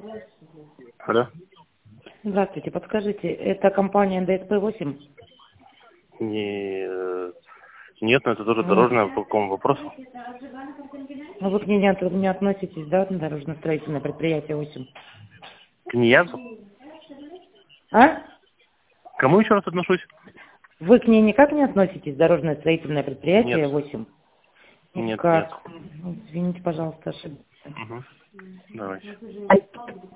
Алло. Здравствуйте, подскажите, это компания ДСП-8? Нет, но это тоже Вот. дорожное. По какому вопросу? Ну, вы к ней не относитесь, да, на дорожно-строительное предприятие 8? К Ниязу? А? К кому еще раз отношусь? Вы к ней никак не относитесь, дорожно-строительное Нет. предприятие 8? Нет, нет. Никак. Извините, пожалуйста, ошибка. Угу. Давайте.